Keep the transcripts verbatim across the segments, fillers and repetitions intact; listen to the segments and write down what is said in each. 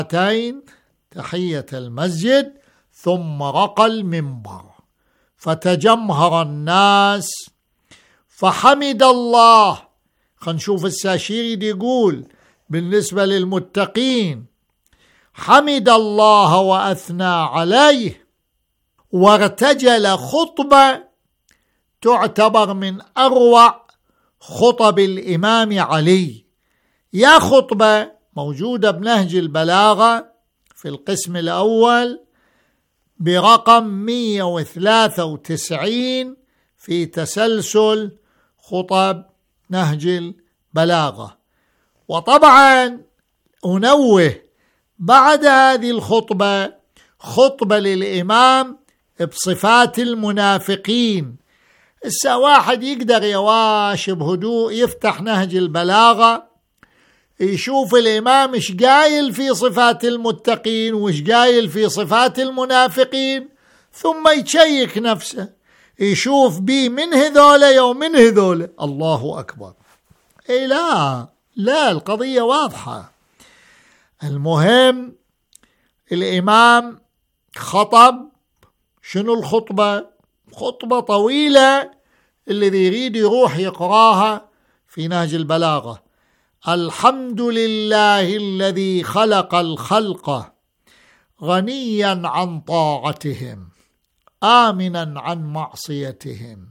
ركعتين تحية المسجد ثم رقى المنبر فتجمهر الناس فحمد الله. خلينا نشوف الساشيري يقول بالنسبة للمتقين: حمد الله وأثنى عليه وارتجل خطبة تعتبر من أروع خطب الإمام علي. يا خطبة موجودة بنهج البلاغة في القسم الأول برقم مئة وثلاثة وتسعين في تسلسل خطب نهج البلاغة. وطبعا أنوه بعد هذه الخطبة خطبة للإمام بصفات المنافقين. السا واحد يقدر يواش بهدوء يفتح نهج البلاغة يشوف الإمام إيش قايل في صفات المتقين وإيش قايل في صفات المنافقين، ثم يتشيك نفسه يشوف بي من هذولا ومن هذولا. الله أكبر. إيه لا لا القضية واضحة. المهم الإمام خطب. شنو الخطبة؟ خطبة طويلة، الذي يريد يروح يقراها في نهج البلاغة. الحمد لله الذي خلق الخلق غنيا عن طاعتهم آمنا عن معصيتهم،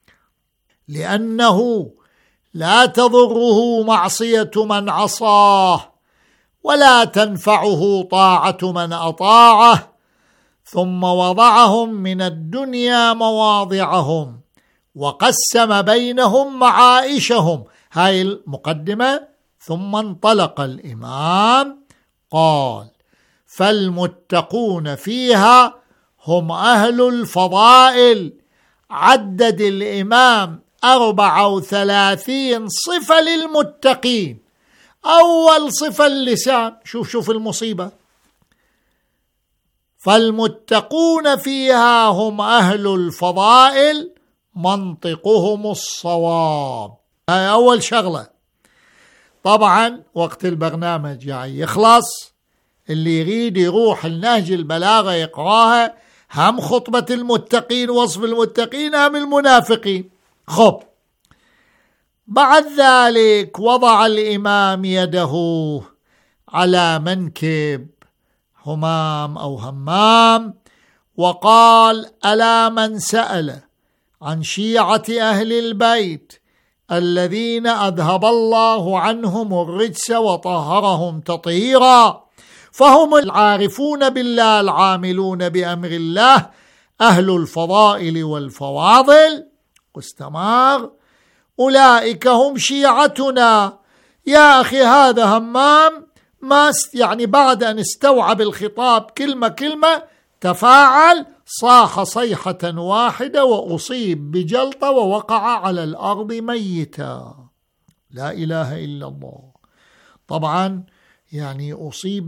لأنه لا تضره معصية من عصاه ولا تنفعه طاعة من أطاعه، ثم وضعهم من الدنيا مواضعهم وقسم بينهم معائشهم. هاي المقدمة. ثم انطلق الإمام قال: فالمتقون فيها هم أهل الفضائل. عدد الإمام أربعة وثلاثين صفة للمتقين. أول صفة اللسان. شوف شوف المصيبة. فالمتقون فيها هم أهل الفضائل منطقهم الصواب. هاي أول شغلة. طبعا وقت البرنامج جاي يخلص، اللي يريد يروح النهج البلاغة يقراها، هم خطبة المتقين وصف المتقين هم المنافقين. خب بعد ذلك وضع الإمام يده على منكب همام أو همام وقال: ألا من سأل عن شيعة أهل البيت الذين أذهب الله عنهم الرجس وطهرهم تطهيرا، فهم العارفون بالله العاملون بأمر الله أهل الفضائل والفواضل. واستمر: أولئك هم شيعتنا. يا أخي هذا همام ما يعني بعد أن استوعب الخطاب كلمة كلمة تفاعل، صاح صيحة واحدة وأصيب بجلطة ووقع على الأرض ميتا. لا إله إلا الله. طبعا يعني أصيب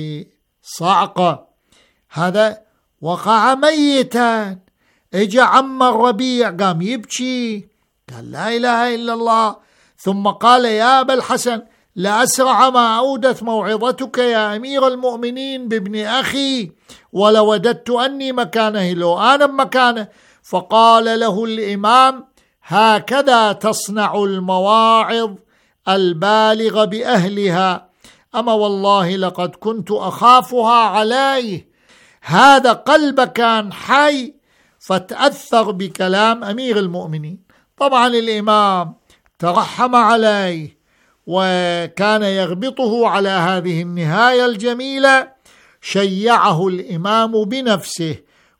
بصعقة، هذا وقع ميتا. اجى عم الربيع قام يبكي، قال: لا إله إلا الله. ثم قال: يا أبا الحسن، لأسرع ما أودت موعظتك يا أمير المؤمنين بابن أخي، ولوددت أني مكانه لو أنا مكانه. فقال له الإمام: هكذا تصنع المواعظ البالغ بأهلها، أما والله لقد كنت أخافها عليه. هذا قلب كان حي فتأثر بكلام أمير المؤمنين. طبعا الإمام ترحم عليه وكان يغبطه على هذه النهاية الجميلة. شيعه الإمام بنفسه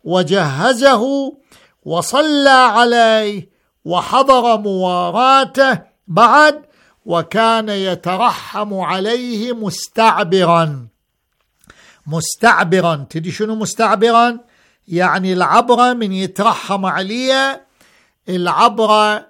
وجهزه وصلى عليه وحضر مواراته بعد، وكان يترحم عليه مستعبرا. مستعبرا تدي شنو مستعبرا؟ يعني العبرة من يترحم عليه، العبرة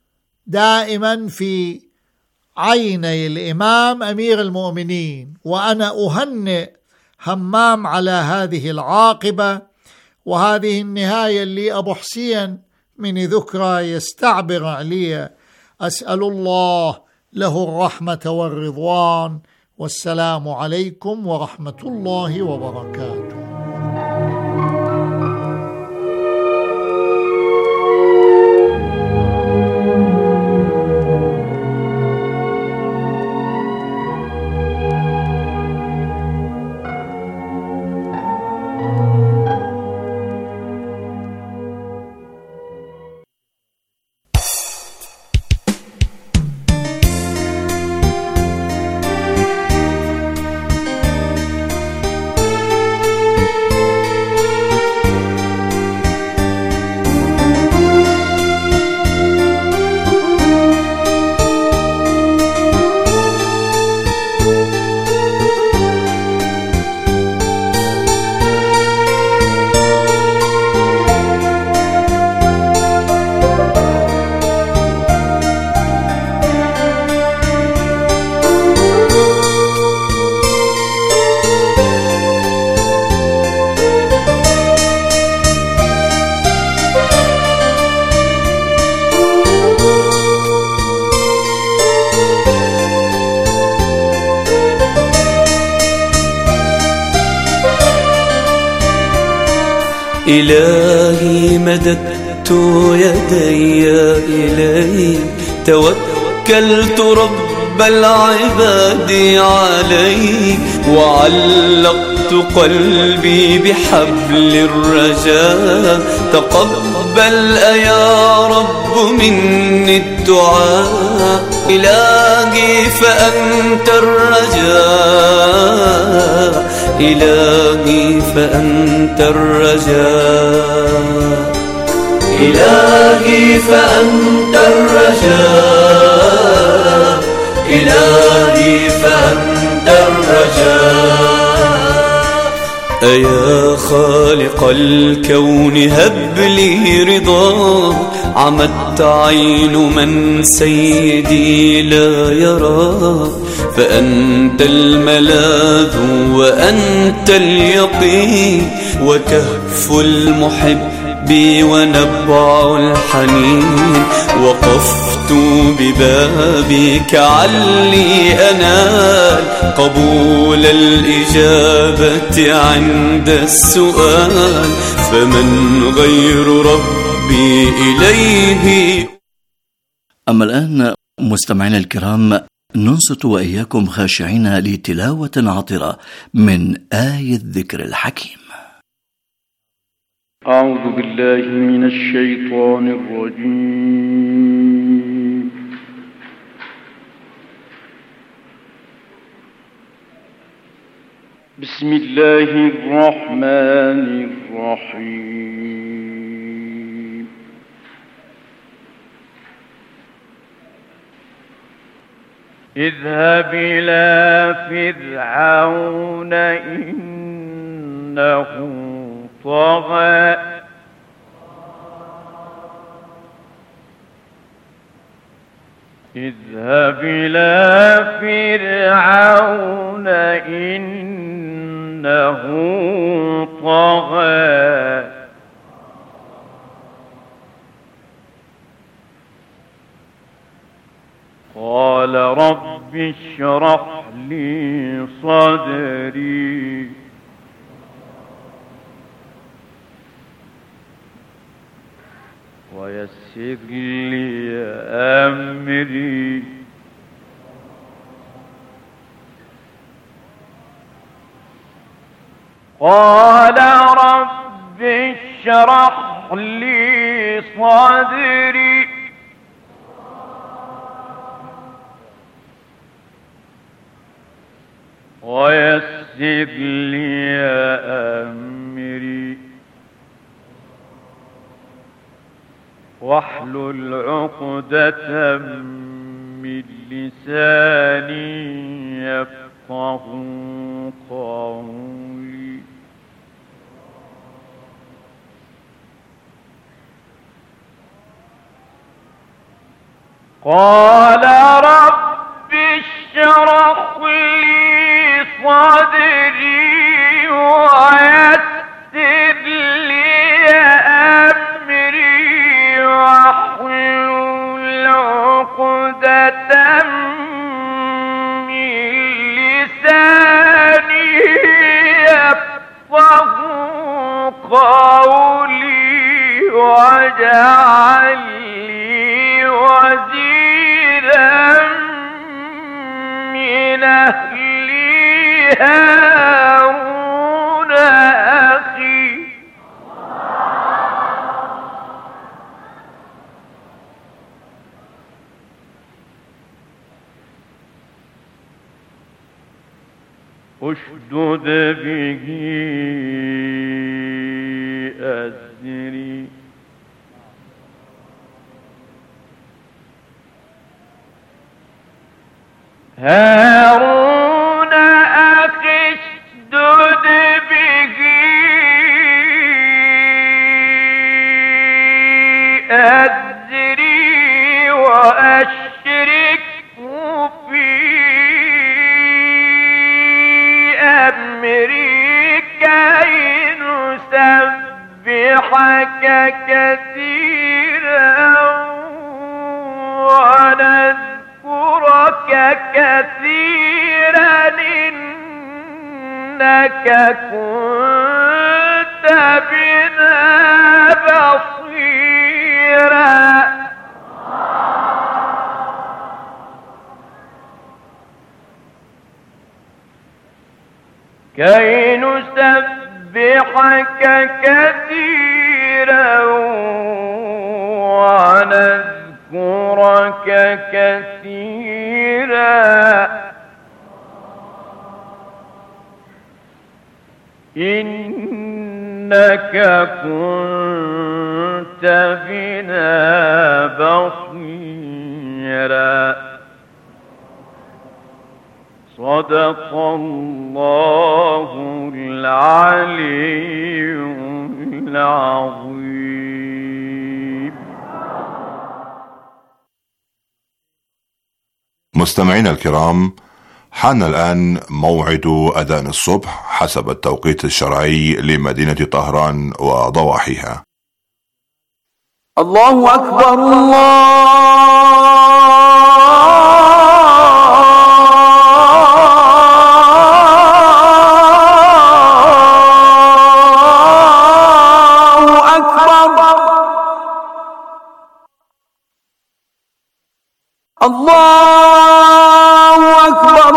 دائما في عيني الإمام أمير المؤمنين. وأنا أهنئ همام على هذه العاقبة وهذه النهاية اللي أبو حسين من ذكرى يستعبر عليه. أسأل الله له الرحمة والرضوان والسلام عليكم ورحمة الله وبركاته. إلهي مددت يدي إليك، توكلت رب العباد عليك، وعلقت قلبي بحبل الرجاء. تقبل يا رب مني الدعاء، إلهي فأنت الرجاء، إلهي فأنت الرجاء، إلهي فأنت الرجاء، إلهي فأنت الرجاء. أيا خالق الكون هب لي رضا، عمت عين من سيدي لا يرى، فأنت الملاذ وأنت اليقين، وكهف المحب ونبع الحنين. وقفت ببابك علي أنال قبول الإجابة عند السؤال، فمن غير ربي إليه. أما الآن مستمعينا الكرام، ننصت وإياكم خاشعين لتلاوة عطرة من آية الذكر الحكيم. أعوذ بالله من الشيطان الرجيم. بسم الله الرحمن الرحيم. اذهب إلى فرعون إنه طغى، اذهب إلى فرعون إنه طغى، قال رب اشرح لي صدري ويسر لي أمري قال رب اشرح لي صدري ويسر لي أمري واحلل عقدة من لساني يفقه قولي. قال رب اشرح لي صدري ويسر لي أمري واحلل عقدة من قولي واجعل لي وزيرا من أهلي هارون أخي اشدد به أزري هارون أخي اشدد به أزري وأشركه في أمري كي نسبحك كثيرا ونذكرك كثيرا إنك كنت بنا بصيرا كي نسبحك كثيرا ونذكرك كثيرا إنك كنت بنا بصيرا صدق الله العلي العظيم. مستمعينا الكرام، حان الآن موعد أذان الصبح حسب التوقيت الشرعي لمدينة طهران وضواحيها. الله أكبر الله الله أكبر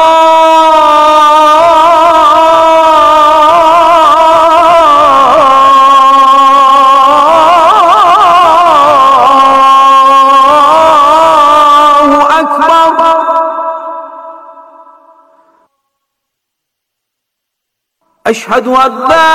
الله أكبر. أشهد أن لا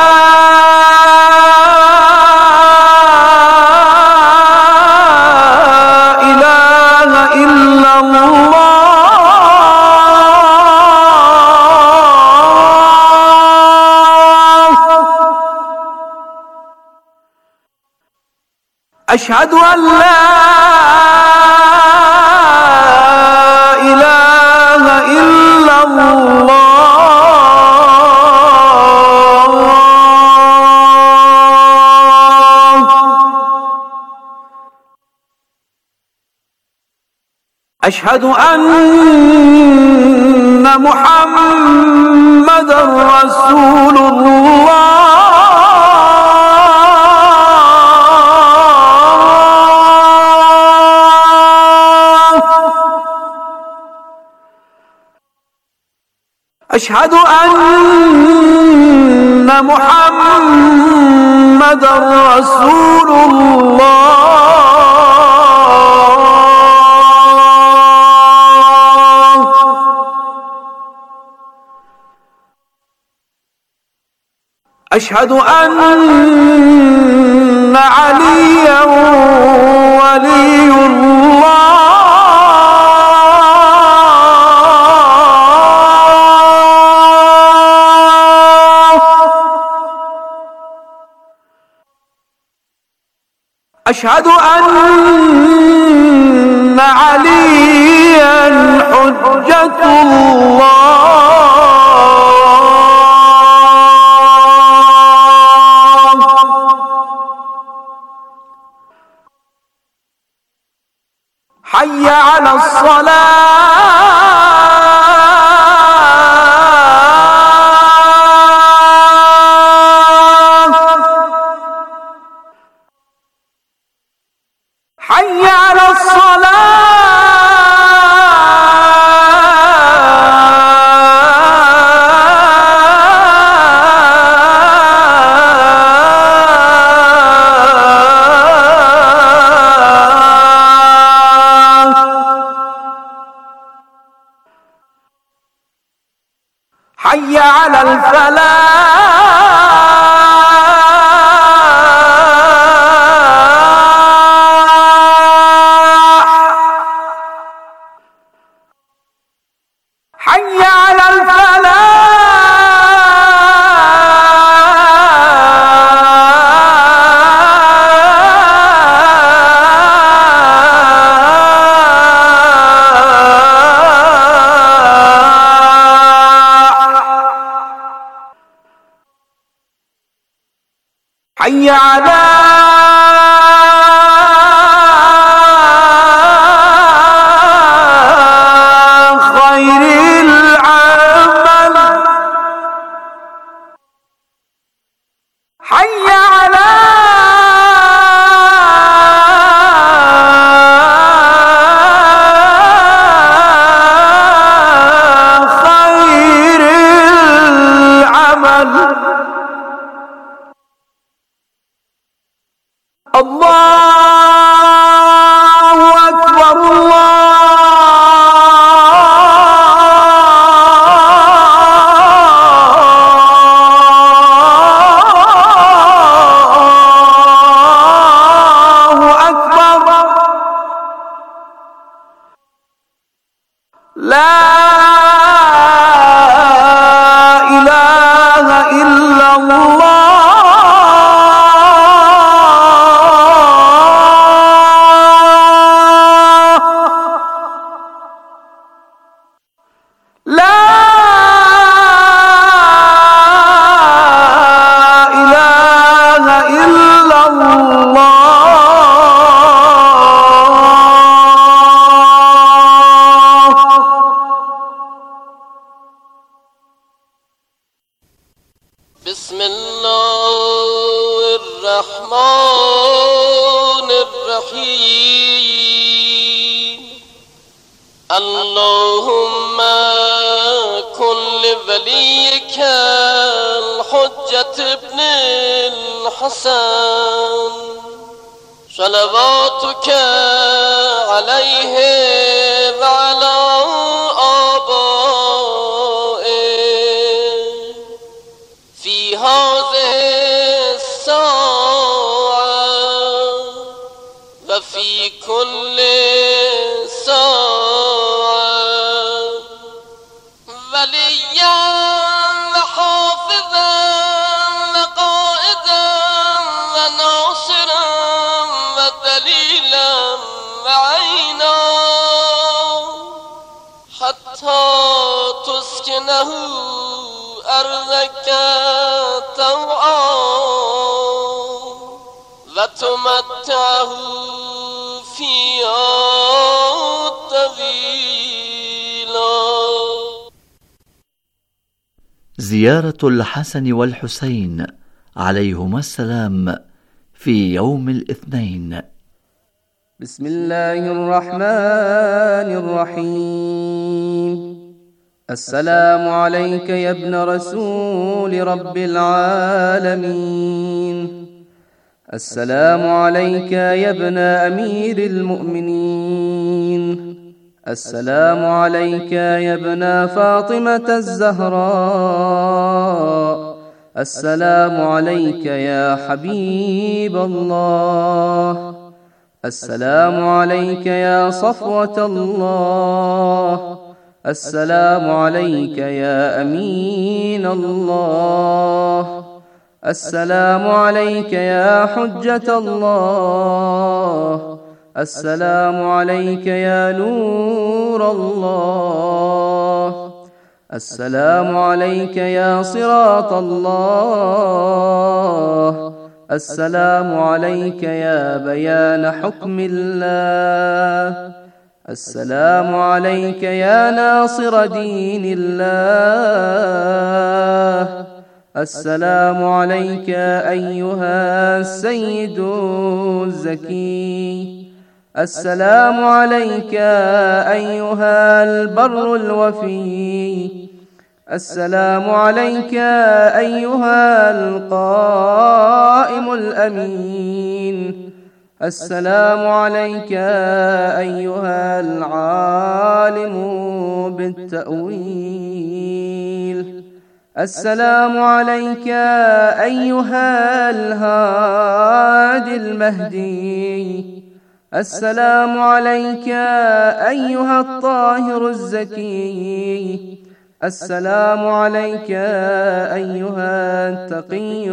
أشهد أن لا إله إلا الله. أشهد أن محمدًا رسول الله. أشهد أن محمدًا رسول الله. أشهد أن عليًا ولي الله. أشهد أن عليا حجة الله. حي على الصلاة. حي على الفلاح حي على خير العمل حي على خير العمل الله أكبر الله أكبر لا إله إلا الله بسم الله الرحمن الرحيم اللهم كن لوليك الحجة ابن الحسن صلواتك عليه وعلى آبائه في هذه الساعة وفي كل ساعة وليا وحافظا وقائدا وناصرا ودليلا وعينا حتى تسكنه أرضك طوعا وتمتعه فيها طويلا. زيارة الحسن والحسين عليهما السلام في يوم الاثنين. بسم الله الرحمن الرحيم. السلام عليك يا ابن رسول رب العالمين. السلام عليك يا ابن أمير المؤمنين. السلام عليك يا ابن فاطمة الزهراء. السلام عليك يا حبيب الله. السلام عليك يا صفوة الله. السلام عليك يا أمين الله. السلام عليك يا حجة الله. السلام عليك يا نور الله. السلام عليك يا صراط الله. السلام عليك يا بيان حكم الله. السلام عليك يا ناصر دين الله. السلام عليك أيها السيد الزكي. السلام عليك أيها البر الوفي. السلام عليك أيها القائم الأمين. السلام عليك أيها العالم بالتأويل. السلام عليك أيها الهادي المهدي. السلام عليك أيها الطاهر الزكي. السلام عليك أيها التقي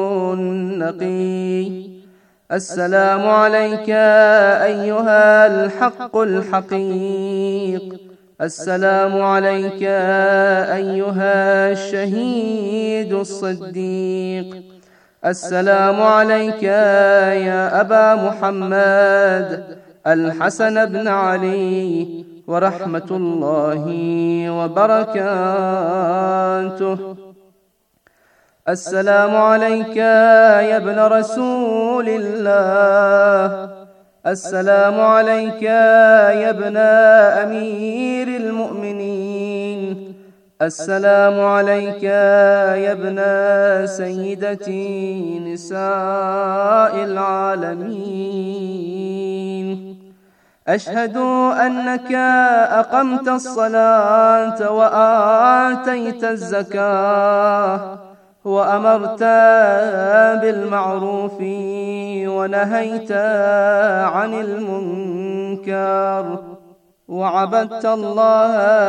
النقي. السلام عليك أيها الحق الحقيق. السلام عليك أيها الشهيد الصديق. السلام عليك يا أبا محمد الحسن بن علي ورحمة الله وبركاته. السلام عليك يا ابن رسول الله. السلام عليك يا ابن أمير المؤمنين. السلام عليك يا ابن سيدتي نساء العالمين. أشهد أنك أقمت الصلاة وآتيت الزكاة وأمرت بالمعروف ونهيت عن المنكر وعبدت الله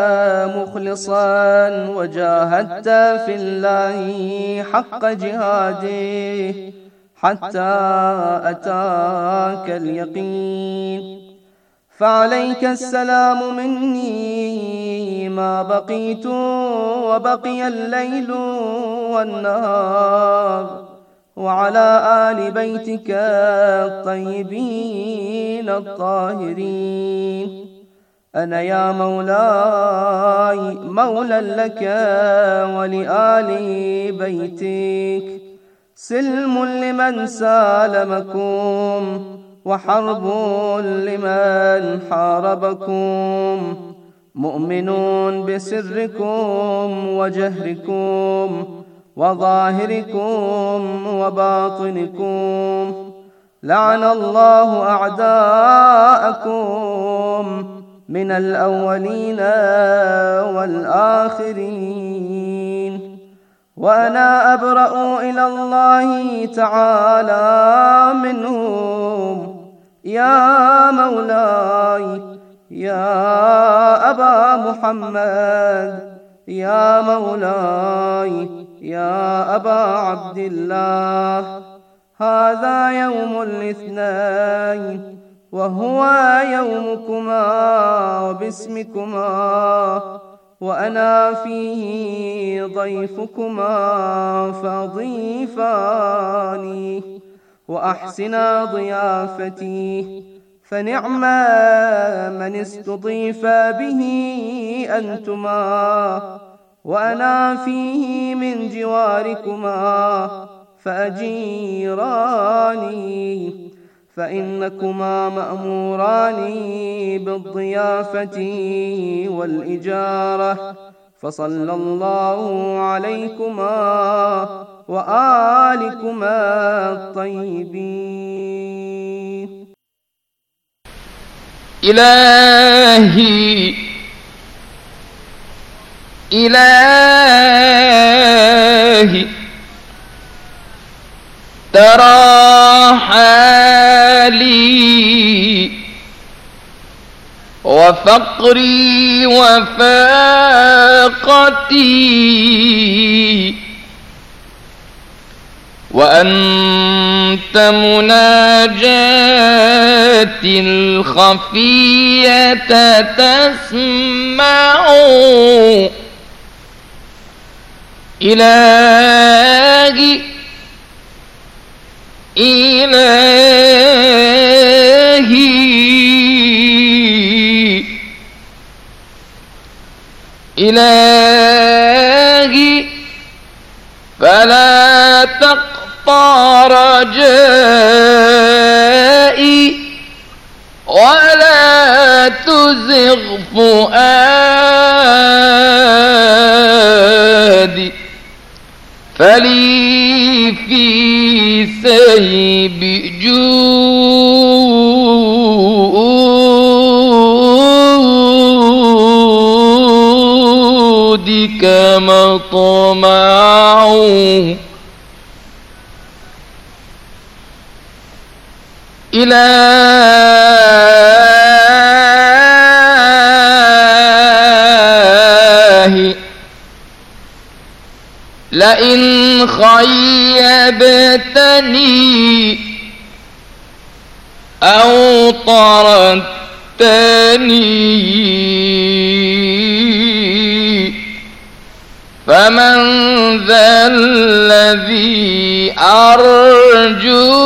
مخلصا وجاهدت في الله حق جهاده حتى أتاك اليقين. فعليك السلام مني ما بقيت وبقي الليل والنهار، وعلى آل بيتك الطيبين الطاهرين. أنا يا مولاي مولى لك ولآل بيتك، سلم لمن سالمكم وحرب لمن حاربكم، مؤمنون بسركم وجهركم وظاهركم وباطنكم. لعن الله أعداءكم من الأولين والآخرين، وأنا أبرأ إلى الله تعالى منهم. يا مولاي يا أبا محمد، يا مولاي يا أبا عبد الله، هذا يوم الاثنين وهو يومكما وباسمكما، وأنا فيه ضيفكما فضيفاني وأحسنا ضيافتي، فنعم من استضيف به أنتما، وأنا فيه من جواركما فأجيراني، فإنكما مأموران بالضيافة والإجارة، فصلى الله عليكما وآلكما الطيبين. إلهي إلهي ترى حالي وفقري وفاقتي، وأنت مناجاتي الخفية تسمع. إلهي إلهي إلهي فلا تقطع رجائي ولا تزغ فؤادي، فلي في سيب جودك مطمع. إلهي لئن خيبتني أو طردتني فمن ذا الذي أرجو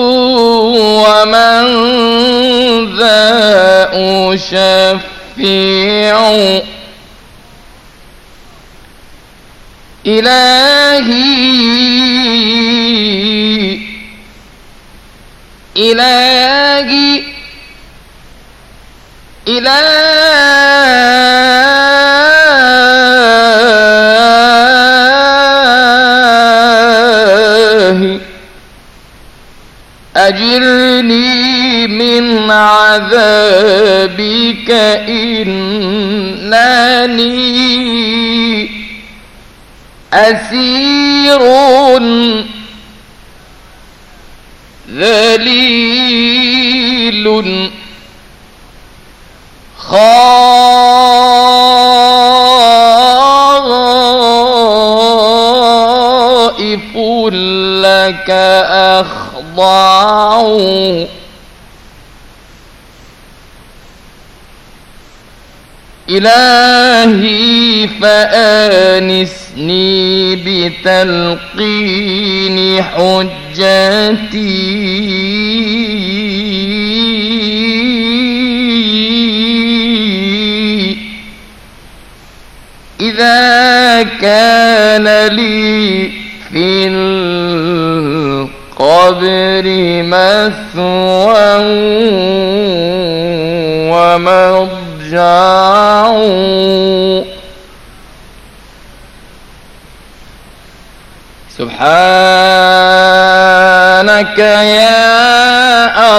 ومن ذا أشفع إلهي إلهي إلهي أجرني من عذابك إنني أسير ذليل خائف لك أخضع إلهي فآنسني بتلقين حجتي إذا كان لي في القبر مثوى ومضجع سبحانك يا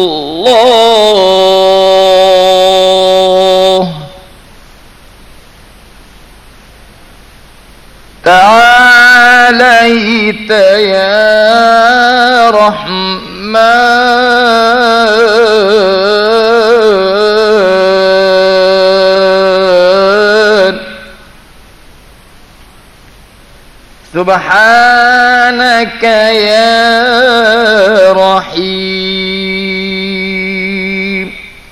الله تعاليت يا رحمن سبحانك يا رحيم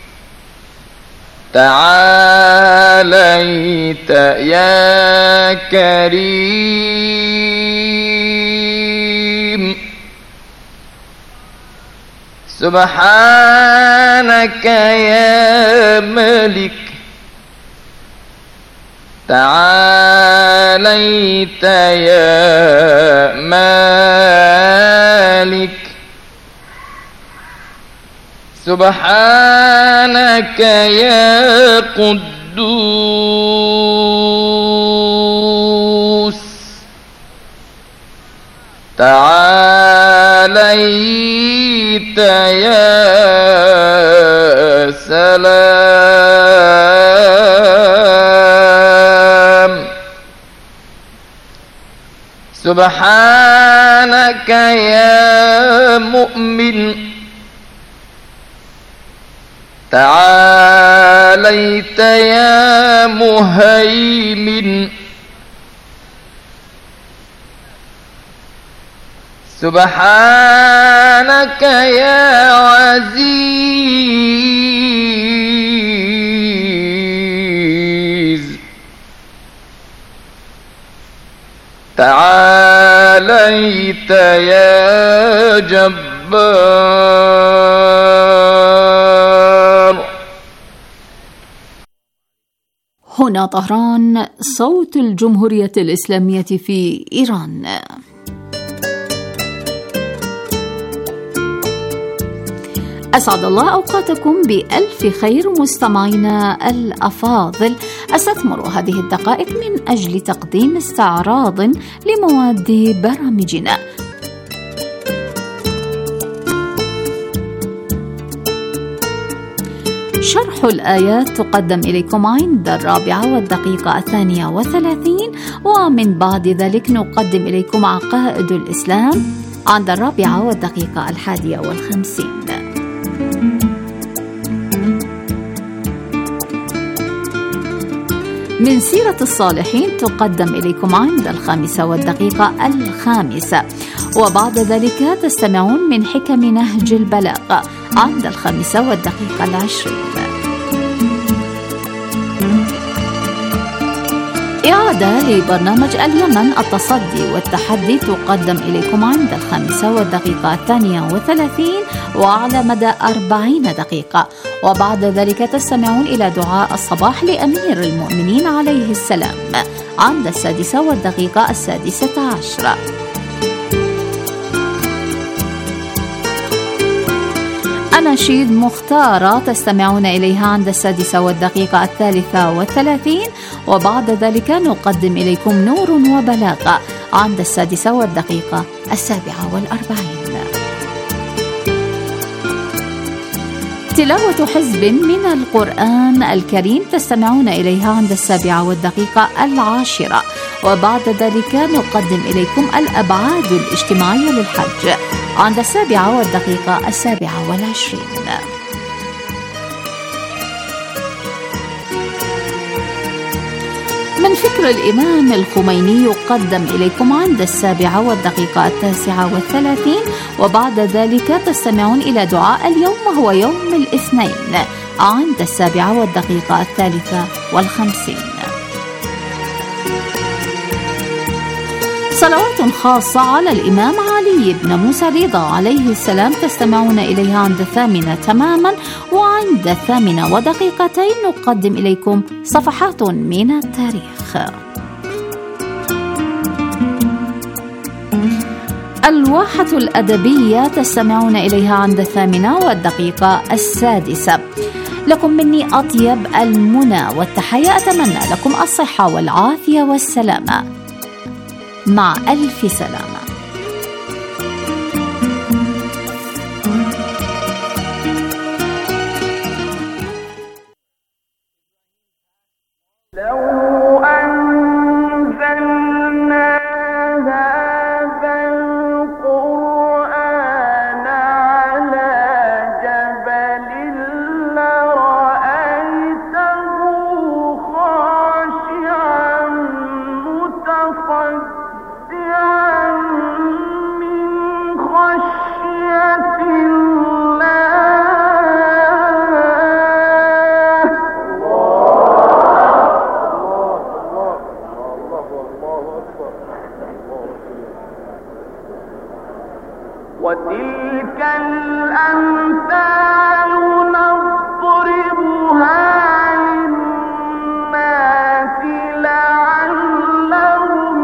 تعاليت يا كريم سبحانك يا ملك تعاليت يا مالك سبحانك يا قدوس تعاليت يا سلام سبحانك يا مؤمن تعاليت يا مهيمن سبحانك يا عزيز تعاليت يا جبار. هنا طهران، صوت الجمهورية الإسلامية في إيران. أسعد الله أوقاتكم بألف خير مستمعينا الأفاضل. أستثمر هذه الدقائق من أجل تقديم استعراض لمواد برامجنا. شرح الآيات تقدم إليكم عند الرابعة والدقيقة الثانية وثلاثين، ومن بعد ذلك نقدم إليكم عقائد الإسلام عند الرابعة والدقيقة الحادية والخمسين. من سيرة الصالحين تقدم إليكم عند الخامسة والدقيقة الخامسة، وبعد ذلك تستمعون من حكم نهج البلاغة عند الخامسة والدقيقة العشرين. إعادة لبرنامج اليمن التصدي والتحدي تقدم إليكم عند الخامسة والدقيقة الثانية وثلاثين وعلى مدى أربعين دقيقة، وبعد ذلك تستمعون إلى دعاء الصباح لأمير المؤمنين عليه السلام عند السادسة والدقيقة السادسة عشرة. أناشيد مختارة تستمعون إليها عند السادسة والدقيقة الثالثة والثلاثين، وبعد ذلك نقدم إليكم نور وبلاغة عند السادسة والدقيقة السابعة والأربعين. تلاوة حزب من القرآن الكريم تستمعون إليها عند السابعة والدقيقة العاشرة، وبعد ذلك نقدم إليكم الأبعاد الاجتماعية للحج عند السابعة والدقيقة السابعة والعشرين. من فكر الإمام الخميني يقدم إليكم عند السابعة والدقيقة التاسعة والثلاثين، وبعد ذلك تستمعون إلى دعاء اليوم وهو يوم الاثنين عند السابعة والدقيقة الثالثة والخمسين. صلوات خاصة على الإمام علي بن موسى رضا عليه السلام تستمعون إليها عند الثامنة تماما، وعند الثامنة ودقيقتين نقدم إليكم صفحات من التاريخ. الواحة الأدبية تستمعون إليها عند الثامنة والدقيقة السادسة. لكم مني أطيب المنى والتحية، أتمنى لكم الصحة والعافية والسلامة، مع ألف سلامة. لو أنزلنا هذا القرآن على جبل لرأيته خاشعا متصدعا من خشية وتلك الأمثال نضربها للناس لعلهم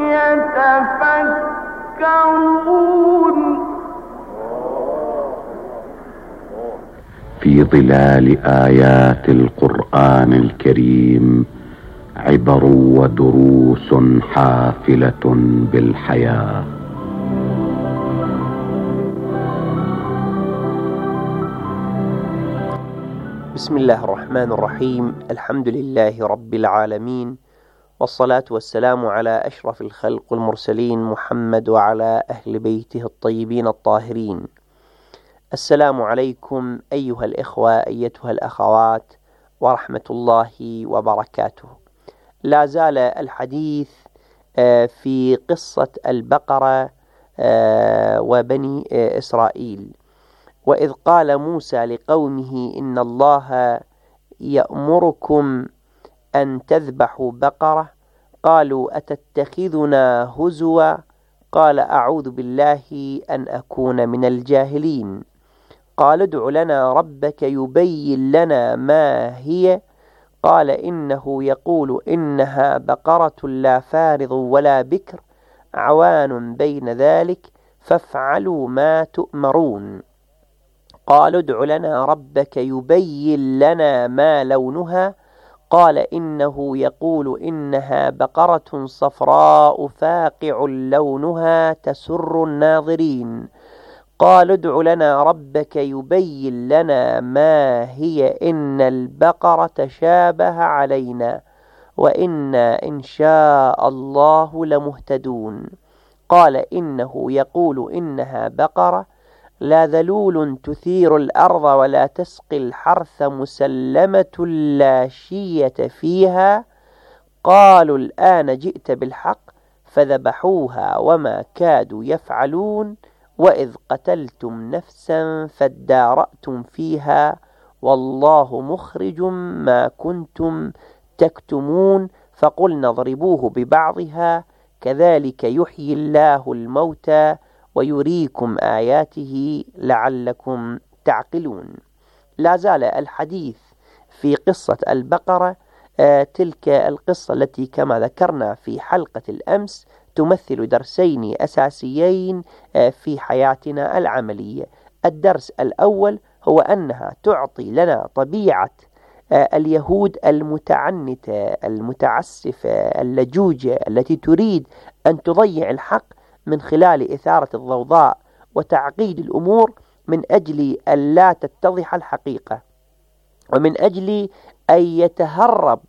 يتفكرون. في ظلال آيات القرآن الكريم عبر ودروس حافلة بالحياة. بسم الله الرحمن الرحيم. الحمد لله رب العالمين، والصلاة والسلام على أشرف الخلق المرسلين محمد وعلى أهل بيته الطيبين الطاهرين. السلام عليكم أيها الإخوة أيتها الأخوات ورحمة الله وبركاته. لا زال الحديث في قصة البقرة وبني إسرائيل، وإذ قال موسى لقومه إن الله يأمركم أن تذبحوا بقرة، قالوا أتتخذنا هزوا، قال أعوذ بالله أن أكون من الجاهلين. قال ادع لنا ربك يبين لنا ما هي، قال إنه يقول إنها بقرة لا فارض ولا بكر عوان بين ذلك فافعلوا ما تؤمرون. قالوا ادع لنا ربك يبين لنا ما لونها، قال إنه يقول إنها بقرة صفراء فاقع لونها تسر الناظرين. قالوا ادع لنا ربك يبين لنا ما هي إن البقرة شابه علينا وإنا إن شاء الله لمهتدون. قال إنه يقول إنها بقرة لا ذلول تثير الأرض ولا تسقي الحرث مسلمة لا شية فيها، قالوا الآن جئت بالحق فذبحوها وما كادوا يفعلون وإذ قتلتم نفسا فادارأتم فيها والله مخرج ما كنتم تكتمون فقلنا اضربوه ببعضها كذلك يحيي الله الموتى ويريكم آياته لعلكم تعقلون. لا زال الحديث في قصة البقرة، آه تلك القصة التي كما ذكرنا في حلقة الأمس تمثل درسين أساسيين آه في حياتنا العملية. الدرس الأول هو أنها تعطي لنا طبيعة آه اليهود المتعنتة المتعسفة اللجوجة التي تريد أن تضيع الحق من خلال إثارة الضوضاء وتعقيد الأمور من أجل أن لا تتضح الحقيقة، ومن أجل أن يتهرب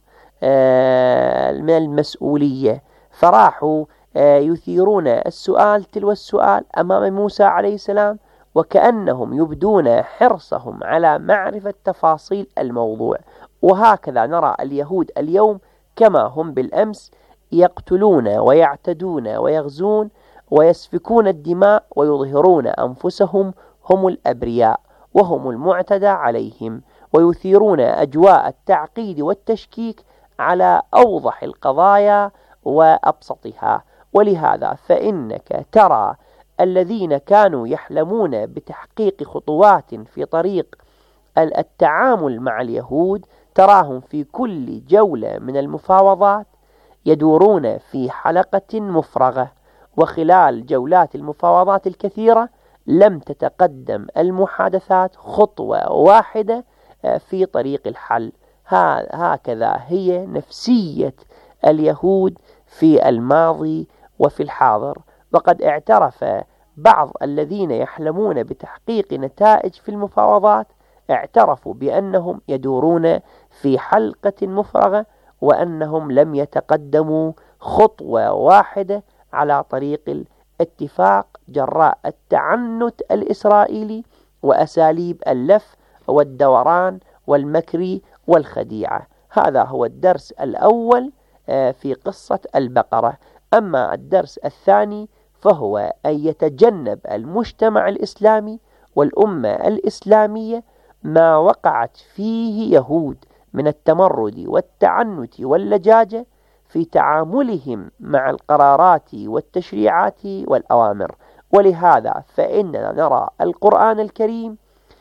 من المسؤولية. فراحوا يثيرون السؤال تلو السؤال أمام موسى عليه السلام، وكأنهم يبدون حرصهم على معرفة تفاصيل الموضوع. وهكذا نرى اليهود اليوم كما هم بالأمس يقتلون ويعتدون ويغزون ويسفكون الدماء ويظهرون أنفسهم هم الأبرياء وهم المعتدى عليهم، ويثيرون أجواء التعقيد والتشكيك على أوضح القضايا وأبسطها. ولهذا فإنك ترى الذين كانوا يحلمون بتحقيق خطوات في طريق التعامل مع اليهود تراهم في كل جولة من المفاوضات يدورون في حلقة مفرغة، وخلال جولات المفاوضات الكثيرة لم تتقدم المحادثات خطوة واحدة في طريق الحل. هكذا هي نفسية اليهود في الماضي وفي الحاضر. وقد اعترف بعض الذين يحلمون بتحقيق نتائج في المفاوضات اعترفوا بأنهم يدورون في حلقة مفرغة، وأنهم لم يتقدموا خطوة واحدة على طريق الاتفاق جراء التعنت الإسرائيلي وأساليب اللف والدوران والمكر والخديعة. هذا هو الدرس الأول في قصة البقرة. أما الدرس الثاني فهو أن يتجنب المجتمع الإسلامي والأمة الإسلامية ما وقعت فيه يهود من التمرد والتعنت واللجاجة في تعاملهم مع القرارات والتشريعات والأوامر. ولهذا فإننا نرى القرآن الكريم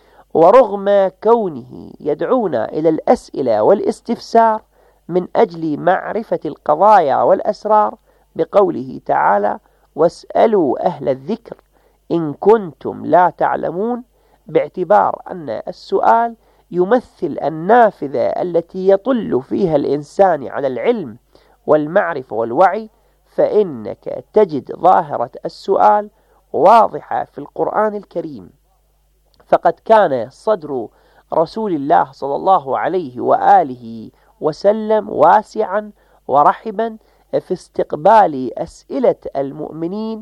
ورغم كونه يدعونا إلى الأسئلة والاستفسار من أجل معرفة القضايا والأسرار بقوله تعالى واسألوا أهل الذكر إن كنتم لا تعلمون، باعتبار أن السؤال يمثل النافذة التي يطل فيها الإنسان على العلم والمعرفة والوعي. فإنك تجد ظاهرة السؤال واضحة في القرآن الكريم. فقد كان صدر رسول الله صلى الله عليه وآله وسلم واسعا ورحبا في استقبال أسئلة المؤمنين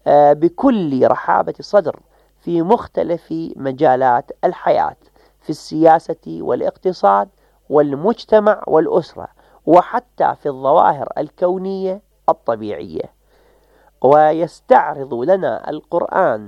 بكل رحابة صدر في مختلف مجالات الحياة، في السياسة والاقتصاد والمجتمع والأسرة، وحتى في الظواهر الكونية الطبيعية. ويستعرض لنا القرآن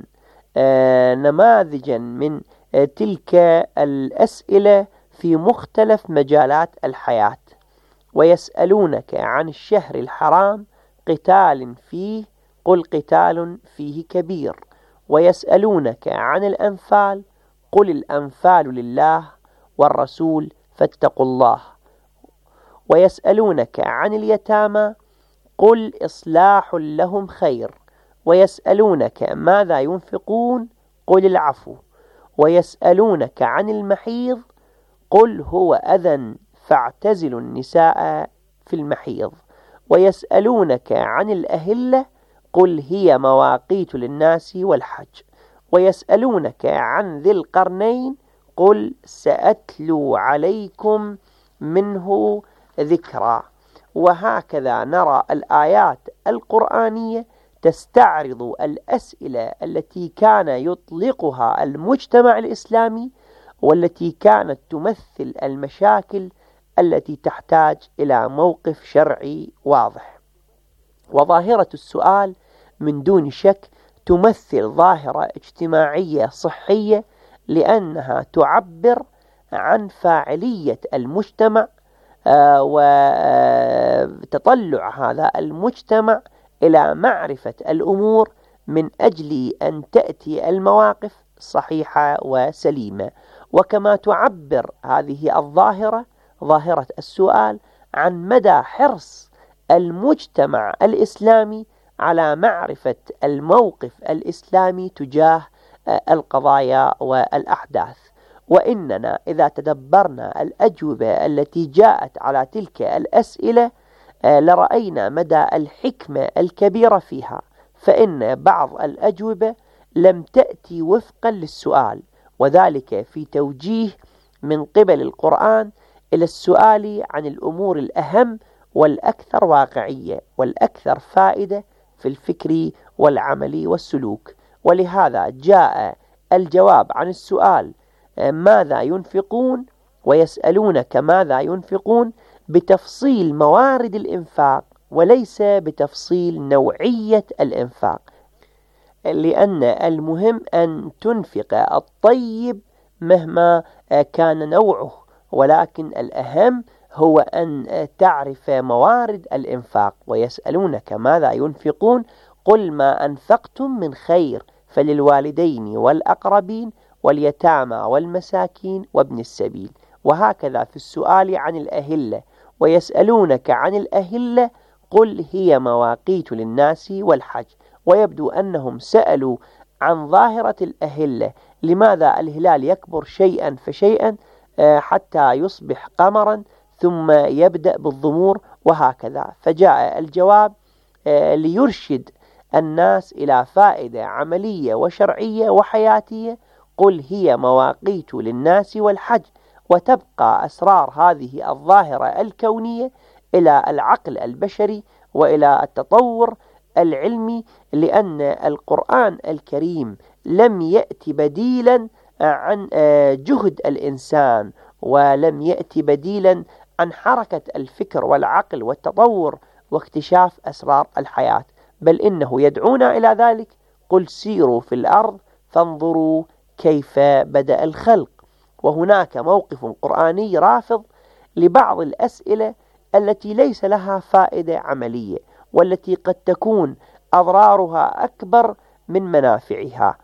نماذجا من تلك الأسئلة في مختلف مجالات الحياة. ويسألونك عن الشهر الحرام قتال فيه قل قتال فيه كبير، ويسألونك عن الأنفال قل الأنفال لله والرسول فاتقوا الله، ويسألونك عن اليتامى قل إصلاح لهم خير، ويسألونك ماذا ينفقون قل العفو، ويسألونك عن المحيض قل هو أذى فاعتزلوا النساء في المحيض، ويسألونك عن الأهلة قل هي مواقيت للناس والحج، ويسألونك عن ذي القرنين قل سأتلو عليكم منه ذكرى. وهكذا نرى الآيات القرآنية تستعرض الأسئلة التي كان يطلقها المجتمع الإسلامي، والتي كانت تمثل المشاكل التي تحتاج إلى موقف شرعي واضح. وظاهرة السؤال من دون شك تمثل ظاهرة اجتماعية صحية، لأنها تعبر عن فاعلية المجتمع وتطلع هذا المجتمع إلى معرفة الأمور من أجل أن تأتي المواقف صحيحة وسليمة. وكما تعبر هذه الظاهرة، ظاهرة السؤال، عن مدى حرص المجتمع الإسلامي على معرفة الموقف الإسلامي تجاه القضايا والأحداث. وإننا إذا تدبرنا الأجوبة التي جاءت على تلك الأسئلة لرأينا مدى الحكمة الكبيرة فيها، فإن بعض الأجوبة لم تأتي وفقا للسؤال، وذلك في توجيه من قبل القرآن إلى السؤال عن الأمور الأهم والأكثر واقعية والأكثر فائدة في الفكر والعمل والسلوك. ولهذا جاء الجواب عن السؤال ماذا ينفقون ويسألونك ماذا ينفقون بتفصيل موارد الإنفاق وليس بتفصيل نوعية الإنفاق، لأن المهم أن تنفق الطيب مهما كان نوعه، ولكن الأهم هو أن تعرف موارد الإنفاق. ويسألونك ماذا ينفقون قل ما أنفقتم من خير فللوالدين والأقربين واليتامى والمساكين وابن السبيل. وهكذا في السؤال عن الأهلة، ويسألونك عن الأهلة قل هي مواقيت للناس والحج. ويبدو أنهم سألوا عن ظاهرة الأهلة، لماذا الهلال يكبر شيئا فشيئا حتى يصبح قمرا ثم يبدأ بالضمور وهكذا. فجاء الجواب ليرشد الناس إلى فائدة عملية وشرعية وحياتية، قل هي مواقيت للناس والحج. وتبقى أسرار هذه الظاهرة الكونية إلى العقل البشري وإلى التطور العلمي، لأن القرآن الكريم لم يأتي بديلا عن جهد الإنسان، ولم يأتي بديلا عن حركة الفكر والعقل والتطور واكتشاف أسرار الحياة، بل إنه يدعونا إلى ذلك. قل سيروا في الأرض فانظروا كيف بدأ الخلق. وهناك موقف قرآني رافض لبعض الأسئلة التي ليس لها فائدة عملية، والتي قد تكون أضرارها أكبر من منافعها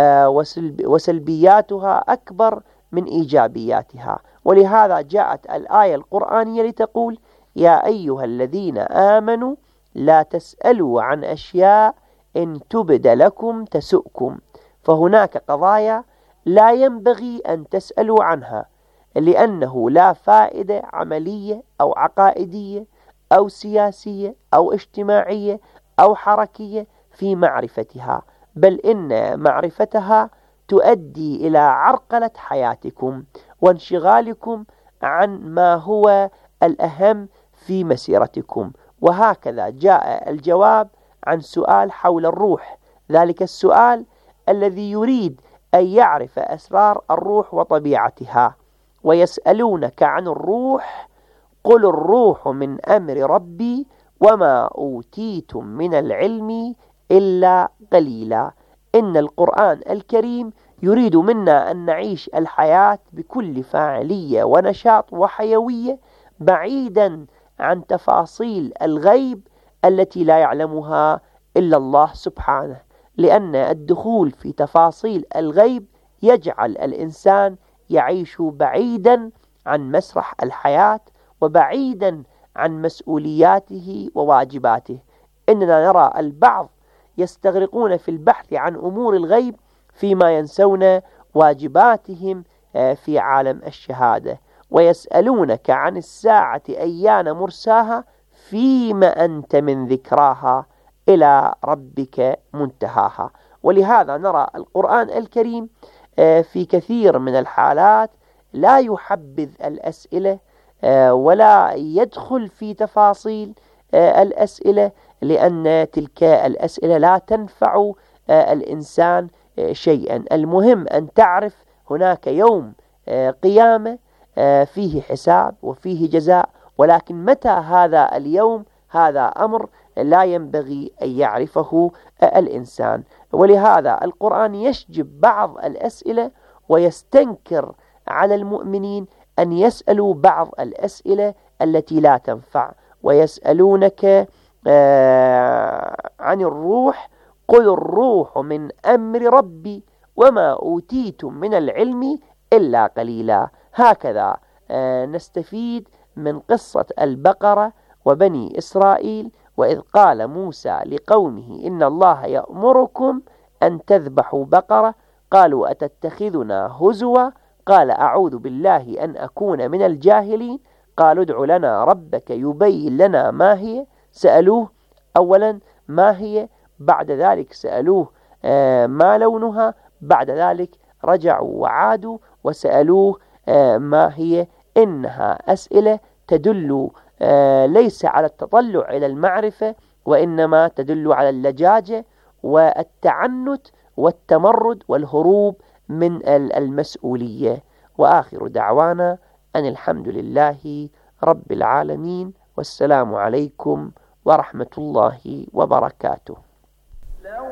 وسلبياتها أكبر من إيجابياتها. ولهذا جاءت الآية القرآنية لتقول يا أيها الذين آمنوا لا تسألوا عن أشياء إن تبد لكم تسؤكم. فهناك قضايا لا ينبغي أن تسألوا عنها، لأنه لا فائدة عملية أو عقائدية أو سياسية أو اجتماعية أو حركية في معرفتها، بل إن معرفتها تؤدي إلى عرقلة حياتكم وانشغالكم عن ما هو الأهم في مسيرتكم. وهكذا جاء الجواب عن سؤال حول الروح، ذلك السؤال الذي يريد أن يعرف أسرار الروح وطبيعتها. ويسألونك عن الروح قل الروح من أمر ربي وما أوتيتم من العلم إلا قليلا. إن القرآن الكريم يريد منا أن نعيش الحياة بكل فاعلية ونشاط وحيوية، بعيدا عن تفاصيل الغيب التي لا يعلمها إلا الله سبحانه، لأن الدخول في تفاصيل الغيب يجعل الإنسان يعيش بعيدا عن مسرح الحياة وبعيدا عن مسؤولياته وواجباته. إننا نرى البعض يستغرقون في البحث عن أمور الغيب فيما ينسون واجباتهم في عالم الشهادة. ويسألونك عن الساعة أيان مرساها فيما أنت من ذكراها إلى ربك منتهاها. ولهذا نرى القرآن الكريم في كثير من الحالات لا يحبذ الأسئلة ولا يدخل في تفاصيل الأسئلة، لأن تلك الأسئلة لا تنفع الإنسان شيئا. المهم أن تعرف هناك يوم قيامة فيه حساب وفيه جزاء، ولكن متى هذا اليوم؟ هذا أمر لا ينبغي أن يعرفه الإنسان. ولهذا القرآن يشجب بعض الأسئلة ويستنكر على المؤمنين أن يسألوا بعض الأسئلة التي لا تنفع. ويسألونك عن الروح قل الروح من أمر ربي وما أوتيتم من العلم إلا قليلا. هكذا نستفيد من قصة البقرة وبني إسرائيل، وإذ قال موسى لقومه إن الله يأمركم أن تذبحوا بقرة، قالوا أتتخذنا هزوا، قال أعوذ بالله أن أكون من الجاهلين، قالوا ادع لنا ربك يبين لنا ما هي. سألوه أولا ما هي، بعد ذلك سألوه ما لونها، بعد ذلك رجعوا وعادوا وسألوه ما هي. إنها أسئلة تدل ليس على التطلع إلى المعرفة، وإنما تدل على اللجاجة والتعنت والتمرد والهروب من المسؤولية. وآخر دعوانا أن الحمد لله رب العالمين، والسلام عليكم ورحمة الله وبركاته. لو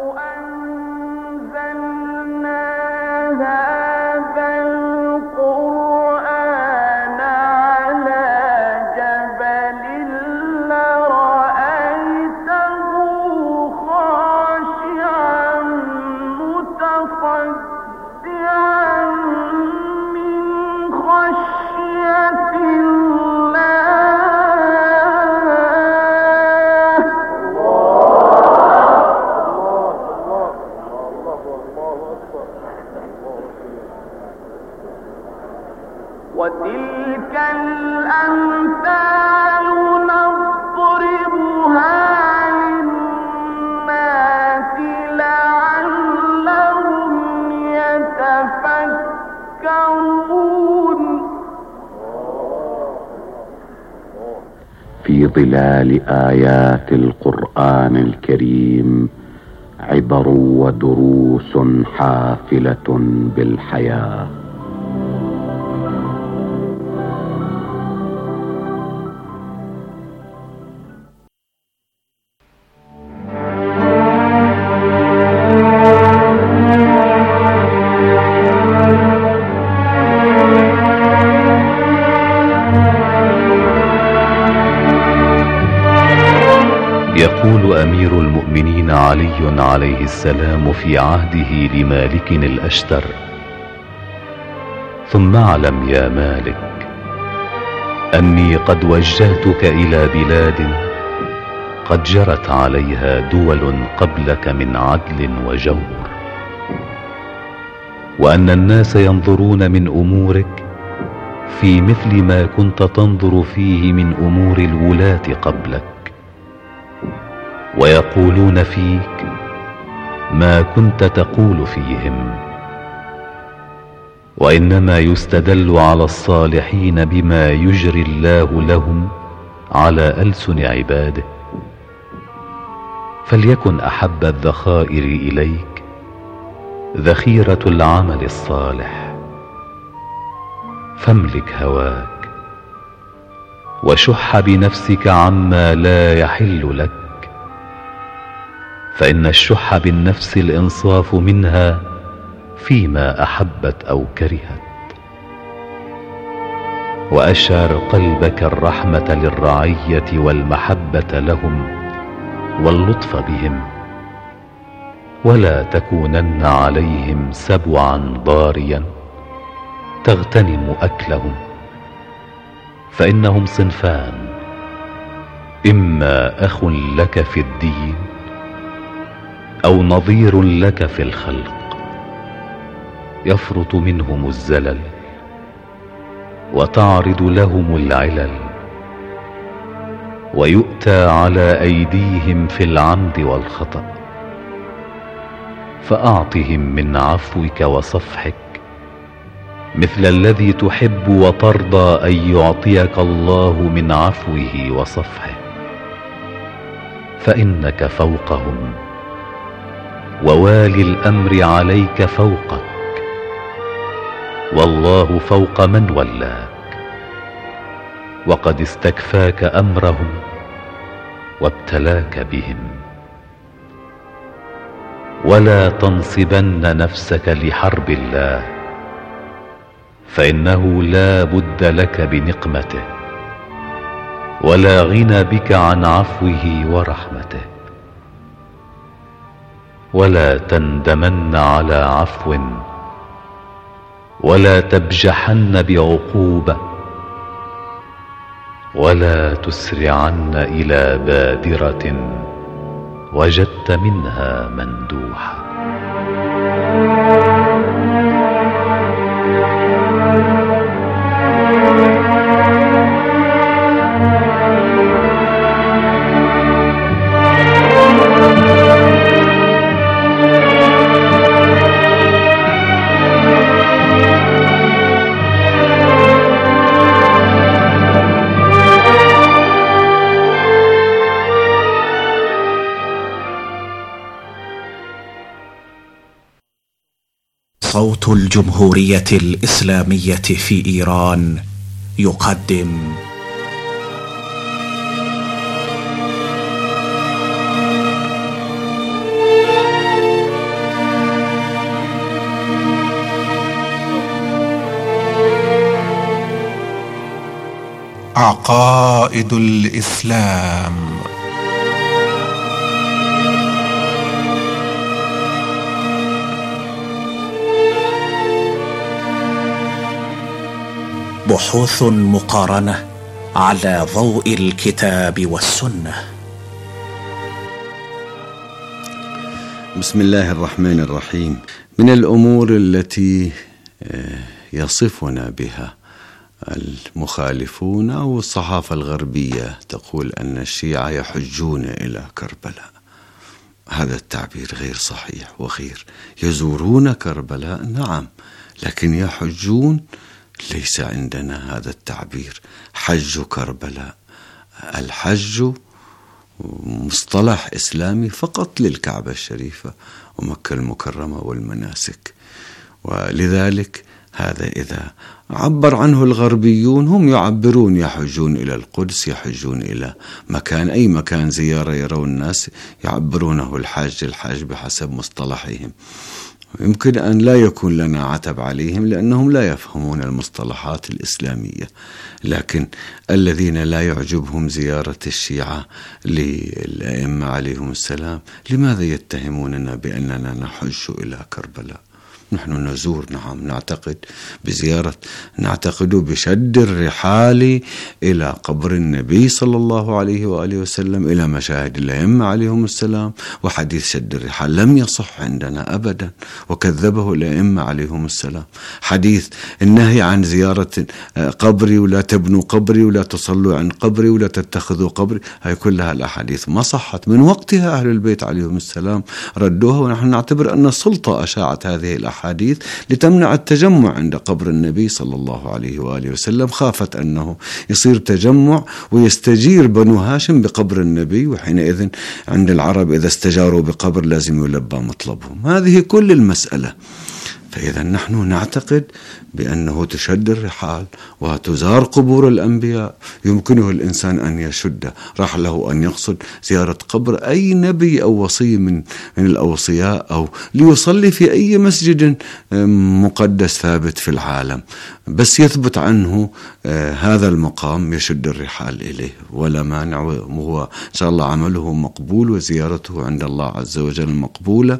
أنزلنا هذا القرآن على جبل لرأيته خاشعا متصدعا من خشية وتلك الأمثال نضربها للناس لعلهم يتفكرون. في ظلال آيات القرآن الكريم عبر ودروس حافلة بالحياة. يقول أمير المؤمنين علي عليه السلام في عهده لمالك الأشتر: ثم اعلم يا مالك أني قد وجهتك إلى بلاد قد جرت عليها دول قبلك من عدل وجور، وأن الناس ينظرون من أمورك في مثل ما كنت تنظر فيه من أمور الولاة قبلك، ويقولون فيك ما كنت تقول فيهم، وإنما يستدل على الصالحين بما يجري الله لهم على ألسن عباده. فليكن أحب الذخائر إليك ذخيرة العمل الصالح، فاملك هواك وشح بنفسك عما لا يحل لك، فإن الشح بالنفس الإنصاف منها فيما أحبت أو كرهت. وأشعر قلبك الرحمة للرعية والمحبة لهم واللطف بهم، ولا تكونن عليهم سبعا ضاريا تغتنم أكلهم، فإنهم صنفان: إما أخ لك في الدين أو نظير لك في الخلق، يفرط منهم الزلل وتعرض لهم العلل، ويؤتى على أيديهم في العمد والخطأ. فأعطهم من عفوك وصفحك مثل الذي تحب وترضى أن يعطيك الله من عفوه وصفحه، فإنك فوقهم، ووالي الأمر عليك فوقك، والله فوق من ولاك، وقد استكفاك أمرهم وابتلاك بهم. ولا تنصبن نفسك لحرب الله، فإنه لا بد لك بنقمته، ولا غنى بك عن عفوه ورحمته. ولا تندمن على عفو، ولا تبجحن بعقوبة، ولا تسرعن إلى بادرة وجدت منها مندوحة. صوت الجمهورية الإسلامية في إيران يقدم عقائد الإسلام. بحوث مقارنة على ضوء الكتاب والسنة. بسم الله الرحمن الرحيم. من الأمور التي يصفنا بها المخالفون أو الصحافة الغربية تقول أن الشيعة يحجون إلى كربلاء. هذا التعبير غير صحيح وغير. يزورون كربلاء نعم، لكن يحجون ليس عندنا هذا التعبير. حج كربلاء، الحج مصطلح إسلامي فقط للكعبة الشريفة ومكة المكرمة والمناسك، ولذلك هذا إذا عبر عنه الغربيون هم يعبرون يحجون إلى القدس، يحجون إلى مكان أي مكان زيارة يرون الناس يعبرونه الحج الحج بحسب مصطلحهم. يمكن أن لا يكون لنا عتب عليهم لأنهم لا يفهمون المصطلحات الإسلامية، لكن الذين لا يعجبهم زيارة الشيعة للأئمة عليهم السلام لماذا يتهموننا بأننا نحج إلى كربلاء؟ نحن نزور نعم، نعتقد بزيارة، نعتقد بشد الرحال إلى قبر النبي صلى الله عليه وآله وسلم، إلى مشاهد الأئمة عليهم السلام. وحديث شد الرحال لم يصح عندنا أبدا وكذبه الأئمة عليهم السلام. حديث النهي عن زيارة قبري ولا تبنوا قبري ولا تصلوا عن قبري ولا تتخذوا قبري، هاي كلها الأحاديث ما صحت. من وقتها أهل البيت عليهم السلام ردوها، ونحن نعتبر أن السلطة أشاعت هذه الأحاديث حديث لتمنع التجمع عند قبر النبي صلى الله عليه وآله وسلم. خافت أنه يصير تجمع ويستجير بنو هاشم بقبر النبي، وحينئذ عند العرب إذا استجاروا بقبر لازم يلبى مطلبهم. هذه كل المسألة. فإذا نحن نعتقد بأنه تشد الرحال وتزار قبور الأنبياء. يمكنه الإنسان أن يشد رحله أن يقصد زيارة قبر أي نبي أو وصي من من الأوصياء، أو ليصلي في أي مسجد مقدس ثابت في العالم، بس يثبت عنه هذا المقام يشد الرحال إليه ولا مانع، وهو إن شاء الله عمله مقبول وزيارته عند الله عز وجل مقبولة.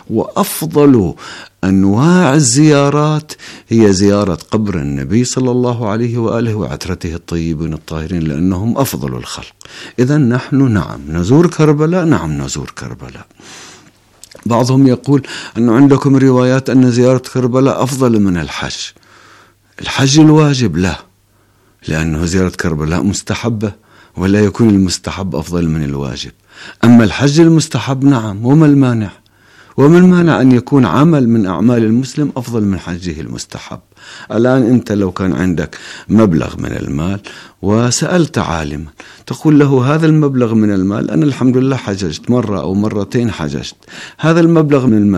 وأفضل أنواع الزيارات هي زيارة قبر النبي صلى الله عليه وآله وعترته الطيبين الطاهرين، لأنهم أفضل الخلق. إذا نحن نعم نزور كربلاء، نعم نزور كربلاء. بعضهم يقول أنه عندكم روايات أن زيارة كربلاء أفضل من الحج. الحج الواجب لا، لأنه زيارة كربلاء مستحبة ولا يكون المستحب أفضل من الواجب. أما الحج المستحب نعم، وما المانع؟ وما المانع أن يكون عمل من أعمال المسلم أفضل من حجه المستحب؟ الآن أنت لو كان عندك مبلغ من المال وسألت عالما تقول له هذا المبلغ من المال، أنا الحمد لله حججت مرة أو مرتين حججت، هذا المبلغ من المال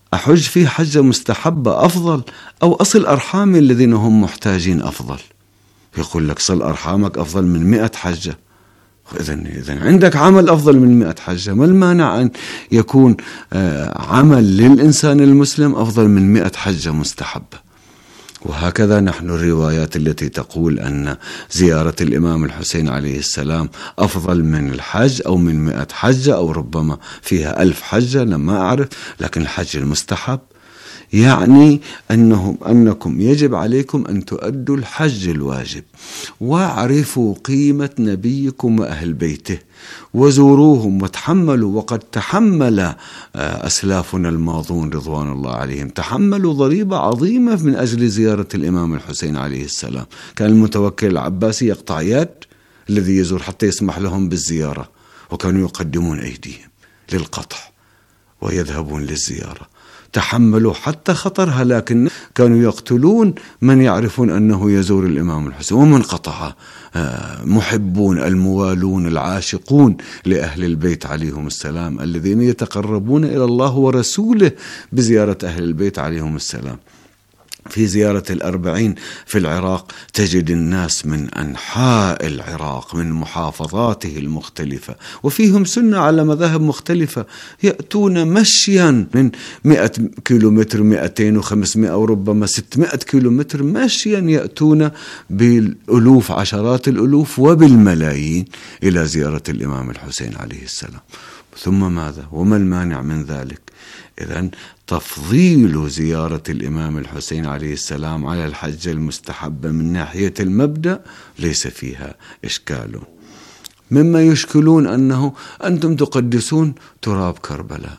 أحج في حجة مستحبة أفضل أو أصل أرحامي الذين هم محتاجين أفضل؟ يقول لك صل أرحامك أفضل من مئة حجة. إذن إذن عندك عمل أفضل من مئة حجة، ما المانع أن يكون عمل للإنسان المسلم أفضل من مئة حجة مستحبة؟ وهكذا نحن الروايات التي تقول أن زيارة الإمام الحسين عليه السلام أفضل من الحج أو من مئة حجة أو ربما فيها ألف حجة، أنا ما أعرف، لكن الحج المستحب يعني أنهم أنكم يجب عليكم أن تؤدوا الحج الواجب، واعرفوا قيمة نبيكم وأهل بيته وزوروهم وتحملوا. وقد تحمل أسلافنا الماضون رضوان الله عليهم، تحملوا ضريبة عظيمة من أجل زيارة الإمام الحسين عليه السلام. كان المتوكل العباسي يقطع يد الذي يزور حتى يسمح لهم بالزيارة، وكانوا يقدمون أيديهم للقطع ويذهبون للزيارة. تحملوا حتى خطرها، لكن كانوا يقتلون من يعرفون أنه يزور الإمام الحسين، ومن قطع محبون الموالون العاشقون لأهل البيت عليهم السلام الذين يتقربون إلى الله ورسوله بزيارة أهل البيت عليهم السلام. في زيارة الأربعين في العراق تجد الناس من أنحاء العراق من محافظاته المختلفة، وفيهم سنة على مذاهب مختلفة، يأتون مشيا من مئة كيلومتر، مئتين وخمسمائة وربما ستمائة كيلومتر مشيا، يأتون بالألوف، عشرات الألوف وبالملايين إلى زيارة الإمام الحسين عليه السلام. ثم ماذا؟ وما المانع من ذلك؟ إذن تفضيل زيارة الإمام الحسين عليه السلام على الحج المستحبة من ناحية المبدأ ليس فيها إشكال. مما يشكلون أنه أنتم تقدسون تراب كربلاء.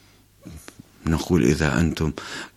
نقول إذا أنتم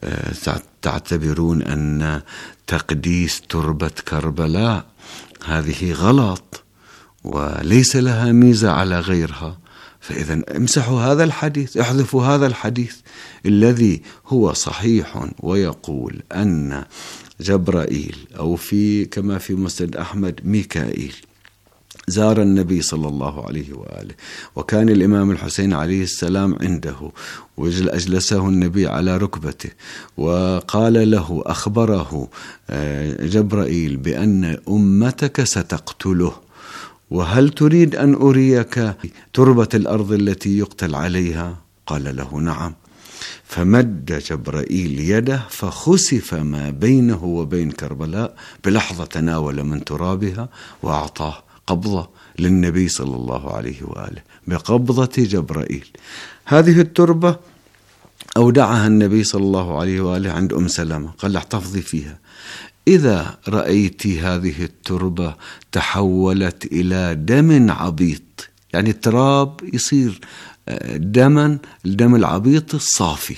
تعتبرون أن تقديس تربة كربلاء هذه غلط وليس لها ميزة على غيرها، فإذا امسحوا هذا الحديث، احذفوا هذا الحديث الذي هو صحيح ويقول أن جبرائيل أو في كما في مسند أحمد ميكائيل زار النبي صلى الله عليه وآله، وكان الإمام الحسين عليه السلام عنده، وأجلسه النبي على ركبته وقال له، أخبره جبرائيل بأن أمتك ستقتله، وهل تريد أن أريك تربة الأرض التي يقتل عليها؟ قال له نعم. فمد جبرائيل يده فخسف ما بينه وبين كربلاء، بلحظة تناول من ترابها وأعطاه قبضة للنبي صلى الله عليه وآله بقبضة جبرائيل. هذه التربة أودعها النبي صلى الله عليه وآله عند أم سلمة، قال احتفظي فيها. إذا رأيت هذه التربة تحولت إلى دم عبيط، يعني التراب يصير دما، الدم العبيط الصافي،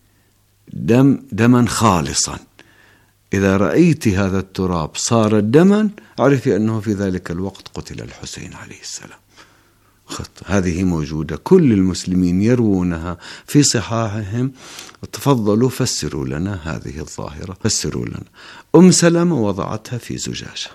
دم دما خالصا، إذا رأيت هذا التراب صار دما عرفي أنه في ذلك الوقت قتل الحسين عليه السلام. خط هذه موجودة، كل المسلمين يروونها في صحاحهم. تفضلوا فسروا لنا هذه الظاهرة، فسروا لنا. أم سلمة وضعتها في زجاجة.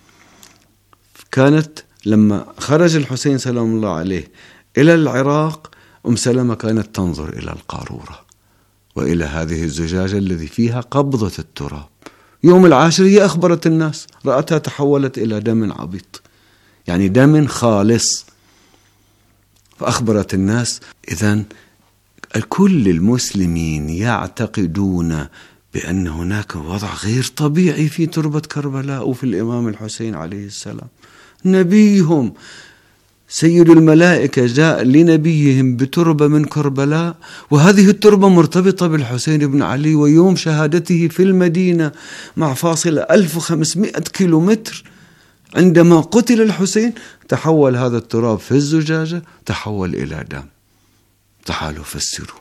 كانت لما خرج الحسين سلام الله عليه إلى العراق، أم سلمة كانت تنظر إلى القارورة وإلى هذه الزجاجة الذي فيها قبضة التراب. يوم العاشر هي أخبرت الناس، رأتها تحولت إلى دم عبيط، يعني دم خالص، فأخبرت الناس. إذن كل المسلمين يعتقدون بأن هناك وضع غير طبيعي في تربة كربلاء وفي الإمام الحسين عليه السلام. نبيهم سيد الملائكة جاء لنبيهم بتربة من كربلاء، وهذه التربة مرتبطة بالحسين بن علي، ويوم شهادته في المدينة مع فاصلة ألف وخمسمائة كيلومتر عندما قتل الحسين تحول هذا التراب في الزجاجة تحول إلى دم. تعالوا فسروا.